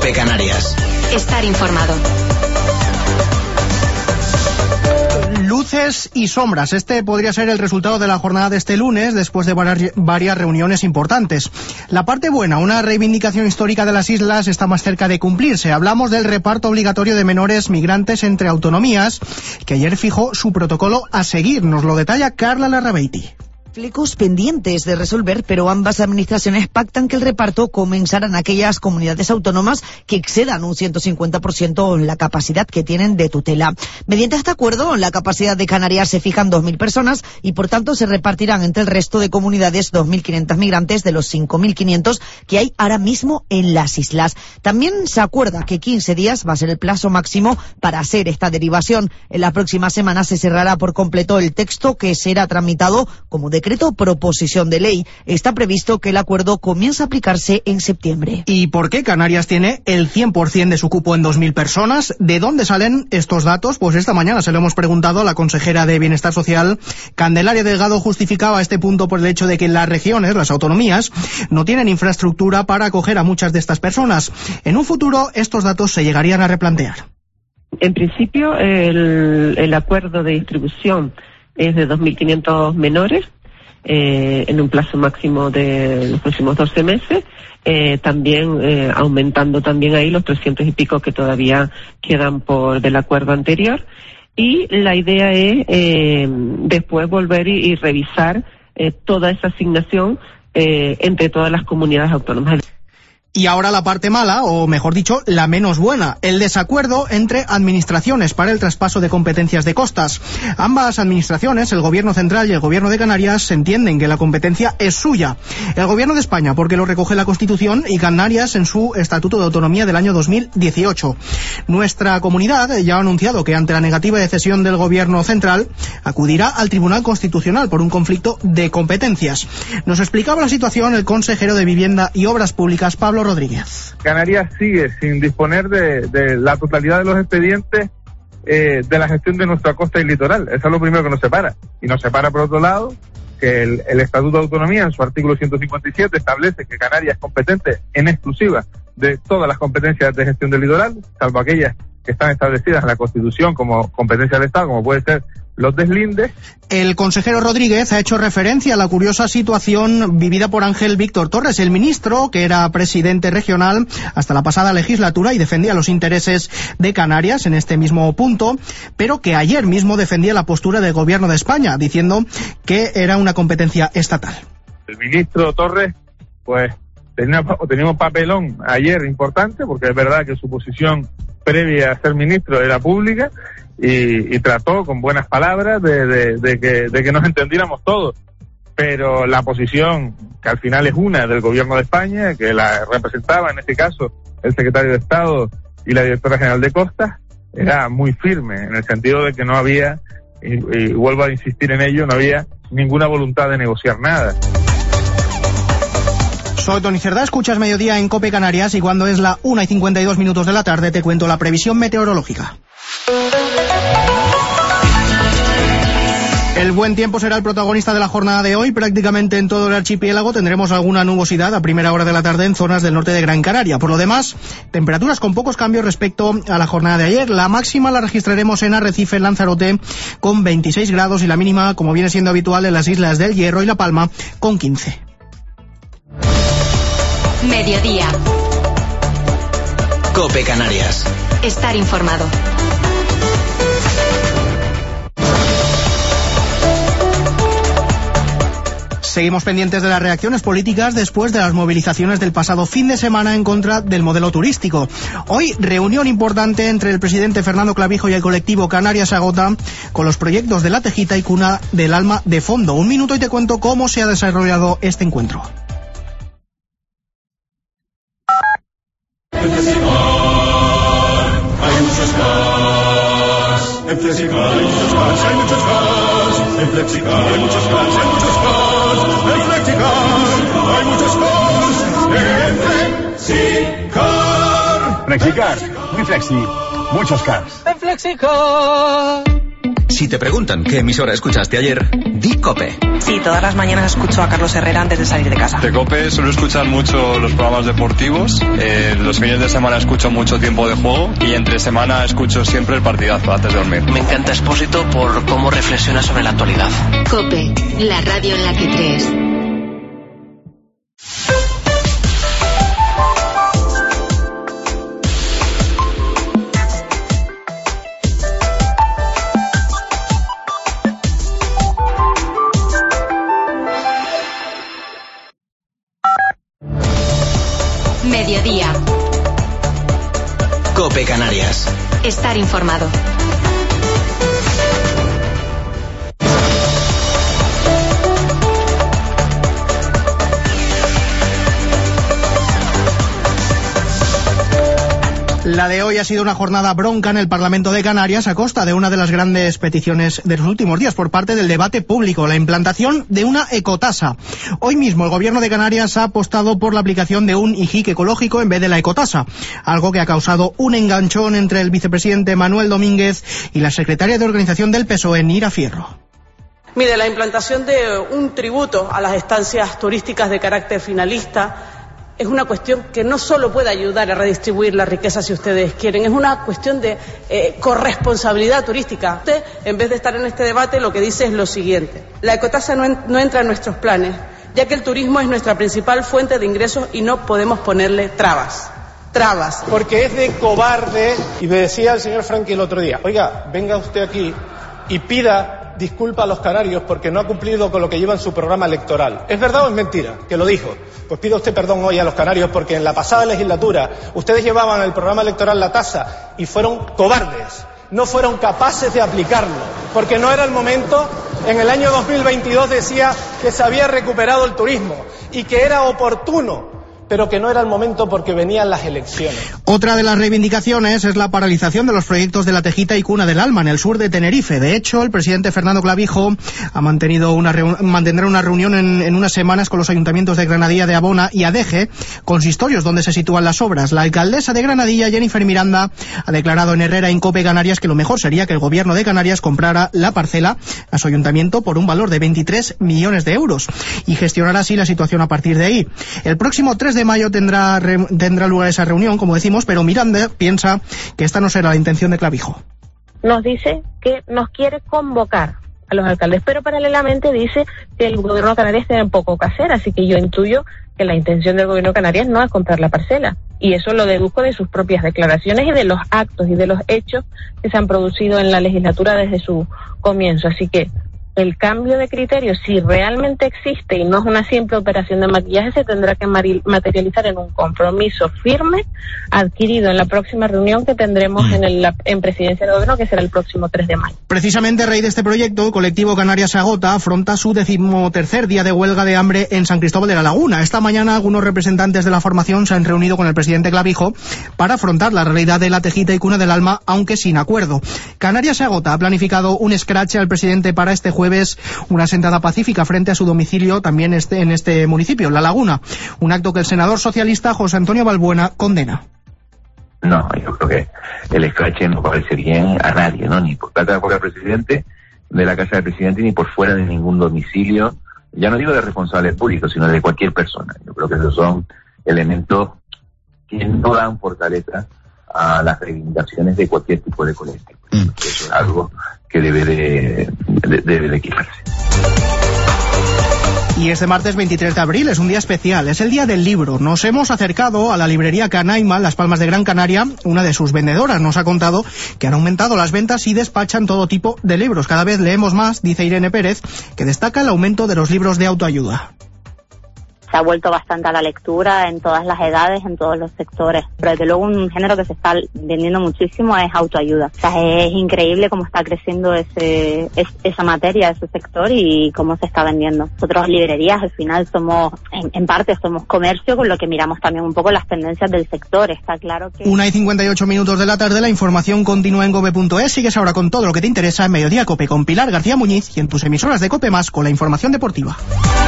COPE Canarias. Estar informado. Luces y sombras. Este podría ser el resultado de la jornada de este lunes, después de varias reuniones importantes. La parte buena, una reivindicación histórica de las islas, está más cerca de cumplirse. Hablamos del reparto obligatorio de menores migrantes entre autonomías, que ayer fijó su protocolo a seguir. Nos lo detalla Carla Larrabeiti. Flecos pendientes de resolver, pero ambas administraciones pactan que el reparto comenzará en aquellas comunidades autónomas que excedan un 150% la capacidad que tienen de tutela. Mediante este acuerdo, la capacidad de Canarias se fija en 2.000 personas y, por tanto, se repartirán entre el resto de comunidades 2.500 migrantes de los 5.500 que hay ahora mismo en las islas. También se acuerda que 15 días va a ser el plazo máximo para hacer esta derivación. En la próxima semana se cerrará por completo el texto, que será tramitado como decreto proposición de ley. Está previsto que el acuerdo comience a aplicarse en septiembre. ¿Y por qué Canarias tiene el 100% de su cupo en 2.000 personas? ¿De dónde salen estos datos? Pues esta mañana se lo hemos preguntado a la consejera de Bienestar Social. Candelaria Delgado justificaba este punto por el hecho de que las regiones, las autonomías, no tienen infraestructura para acoger a muchas de estas personas. En un futuro, estos datos se llegarían a replantear. En principio, el acuerdo de distribución es de 2.500 menores, en un plazo máximo de los próximos 12 meses, también aumentando también ahí los 300 y pico que todavía quedan del acuerdo anterior. Y la idea es después volver y revisar toda esa asignación entre todas las comunidades autónomas. Y ahora la parte mala, o mejor dicho, la menos buena, el desacuerdo entre administraciones para el traspaso de competencias de costas. Ambas administraciones, el Gobierno Central y el Gobierno de Canarias, entienden que la competencia es suya. El Gobierno de España, porque lo recoge la Constitución, y Canarias en su Estatuto de Autonomía del año 2018. Nuestra comunidad ya ha anunciado que ante la negativa de cesión del Gobierno Central, acudirá al Tribunal Constitucional por un conflicto de competencias. Nos explicaba la situación el consejero de Vivienda y Obras Públicas, Pablo Rodríguez. Canarias sigue sin disponer de la totalidad de los expedientes de la gestión de nuestra costa y litoral. Eso es lo primero que nos separa. Y nos separa, por otro lado, que el Estatuto de Autonomía, en su artículo 157, establece que Canarias es competente en exclusiva de todas las competencias de gestión del litoral, salvo aquellas que están establecidas en la Constitución como competencia del Estado, como puede ser los deslindes. El consejero Rodríguez ha hecho referencia a la curiosa situación vivida por Ángel Víctor Torres, el ministro que era presidente regional hasta la pasada legislatura y defendía los intereses de Canarias en este mismo punto, pero que ayer mismo defendía la postura del Gobierno de España, diciendo que era una competencia estatal. El ministro Torres, pues, tenía un papelón ayer importante, porque es verdad que su posición previa a ser ministro era pública, y trató con buenas palabras de que nos entendiéramos todos, pero la posición, que al final es una del Gobierno de España, que la representaba en este caso el secretario de Estado y la directora general de Costas, era muy firme, en el sentido de que no había, y vuelvo a insistir en ello, no había ninguna voluntad de negociar nada. Soy Tony Cerdá, escuchas Mediodía en COPE Canarias, y cuando es la 1:52 de la tarde te cuento la previsión meteorológica. El buen tiempo será el protagonista de la jornada de hoy. Prácticamente en todo el archipiélago tendremos alguna nubosidad a primera hora de la tarde en zonas del norte de Gran Canaria. Por lo demás, temperaturas con pocos cambios respecto a la jornada de ayer. La máxima la registraremos en Arrecife, en Lanzarote, con 26 grados, y la mínima, como viene siendo habitual, en las Islas del Hierro y La Palma, con 15. Mediodía. COPE Canarias. Estar informado. Seguimos pendientes de las reacciones políticas después de las movilizaciones del pasado fin de semana en contra del modelo turístico. Hoy, reunión importante entre el presidente Fernando Clavijo y el colectivo Canarias Agota, con los proyectos de La Tejita y Cuna del Alma de fondo. Un minuto y te cuento cómo se ha desarrollado este encuentro. En Flexicar hay muchos cars, hay muchos cars. En Flexicar hay muchos cars, hay muchos cars. En Flexicar hay muchos cars. En Flexicar. Flexicar, muy flexi, muchos cars. En Flexicar. Si te preguntan qué emisora escuchaste ayer, di COPE. Sí, todas las mañanas escucho a Carlos Herrera antes de salir de casa. De COPE suelo escuchar mucho los programas deportivos, los fines de semana escucho mucho Tiempo de Juego y entre semana escucho siempre el partidazo antes de dormir. Me encanta Expósito por cómo reflexiona sobre la actualidad. COPE, la radio en la que crees. Mediodía. COPE Canarias. Estar informado. La de hoy ha sido una jornada bronca en el Parlamento de Canarias a costa de una de las grandes peticiones de los últimos días por parte del debate público, la implantación de una ecotasa. Hoy mismo el Gobierno de Canarias ha apostado por la aplicación de un IJIC ecológico en vez de la ecotasa, algo que ha causado un enganchón entre el vicepresidente Manuel Domínguez y la secretaria de Organización del PSOE, Nira Fierro. Mire, la implantación de un tributo a las estancias turísticas de carácter finalista es una cuestión que no solo puede ayudar a redistribuir la riqueza, si ustedes quieren, es una cuestión de corresponsabilidad turística. Usted, en vez de estar en este debate, lo que dice es lo siguiente: la ecotasa no entra en nuestros planes, ya que el turismo es nuestra principal fuente de ingresos y no podemos ponerle trabas. Porque es de cobarde, y me decía el señor Franqui el otro día, oiga, venga usted aquí y pida disculpa a los canarios porque no ha cumplido con lo que lleva en su programa electoral. ¿Es verdad o es mentira que lo dijo? Pues pida usted perdón hoy a los canarios porque en la pasada legislatura ustedes llevaban el programa electoral la tasa y fueron cobardes, no fueron capaces de aplicarlo, porque no era el momento. En el año 2022 decía que se había recuperado el turismo y que era oportuno, pero que no era el momento porque venían las elecciones. Otra de las reivindicaciones es la paralización de los proyectos de La Tejita y Cuna del Alma en el sur de Tenerife. De hecho, el presidente Fernando Clavijo mantendrá una reunión en unas semanas con los ayuntamientos de Granadilla, de Abona y Adeje, consistorios donde se sitúan las obras. La alcaldesa de Granadilla, Jennifer Miranda, ha declarado en Herrera, en COPE Canarias, que lo mejor sería que el gobierno de Canarias comprara la parcela a su ayuntamiento por un valor de 23 millones de euros y gestionará así la situación a partir de ahí. El próximo 3 de mayo tendrá lugar esa reunión, como decimos, pero Miranda piensa que esta no será la intención de Clavijo. Nos dice que nos quiere convocar a los alcaldes, pero paralelamente dice que el gobierno de Canarias tiene poco que hacer, así que yo intuyo que la intención del gobierno de Canarias no es comprar la parcela, y eso lo deduzco de sus propias declaraciones y de los actos y de los hechos que se han producido en la legislatura desde su comienzo, así que el cambio de criterio, si realmente existe y no es una simple operación de maquillaje, se tendrá que materializar en un compromiso firme adquirido en la próxima reunión que tendremos en Presidencia del Gobierno, que será el próximo 3 de mayo. Precisamente a raíz de este proyecto, el colectivo Canarias se agota afronta su 13º día de huelga de hambre en San Cristóbal de la Laguna. Esta mañana algunos representantes de la formación se han reunido con el presidente Clavijo para afrontar la realidad de La Tejita y Cuna del Alma, aunque sin acuerdo. Canarias se agota ha planificado un escrache al presidente para este jueves, una sentada pacífica frente a su domicilio también en este municipio, La Laguna. Un acto que el senador socialista José Antonio Balbuena condena. No, yo creo que el escrache no parece bien a nadie, ¿no? Ni por plata por el presidente, de la casa del presidente, ni por fuera de ningún domicilio, ya no digo de responsables públicos, sino de cualquier persona. Yo creo que esos son elementos que no dan fortaleza a las reivindicaciones de cualquier tipo de colectivo. Eso es algo que debe de quitarse. Y este martes 23 de abril es un día especial, es el Día del Libro. Nos hemos acercado a la librería Canaima, Las Palmas de Gran Canaria. Una de sus vendedoras nos ha contado que han aumentado las ventas y despachan todo tipo de libros. Cada vez leemos más, dice Irene Pérez, que destaca el aumento de los libros de autoayuda. Se ha vuelto bastante a la lectura en todas las edades, en todos los sectores. Pero desde luego un género que se está vendiendo muchísimo es autoayuda. O sea, es increíble cómo está creciendo esa materia, ese sector y cómo se está vendiendo. Nosotros librerías al final somos, en parte somos comercio, con lo que miramos también un poco las tendencias del sector. Está claro que... 1:58 de la tarde, la información continúa en gobe.es. Sigues ahora con todo lo que te interesa en Mediodía Cope con Pilar García Muñiz y en tus emisoras de Cope Más con la información deportiva.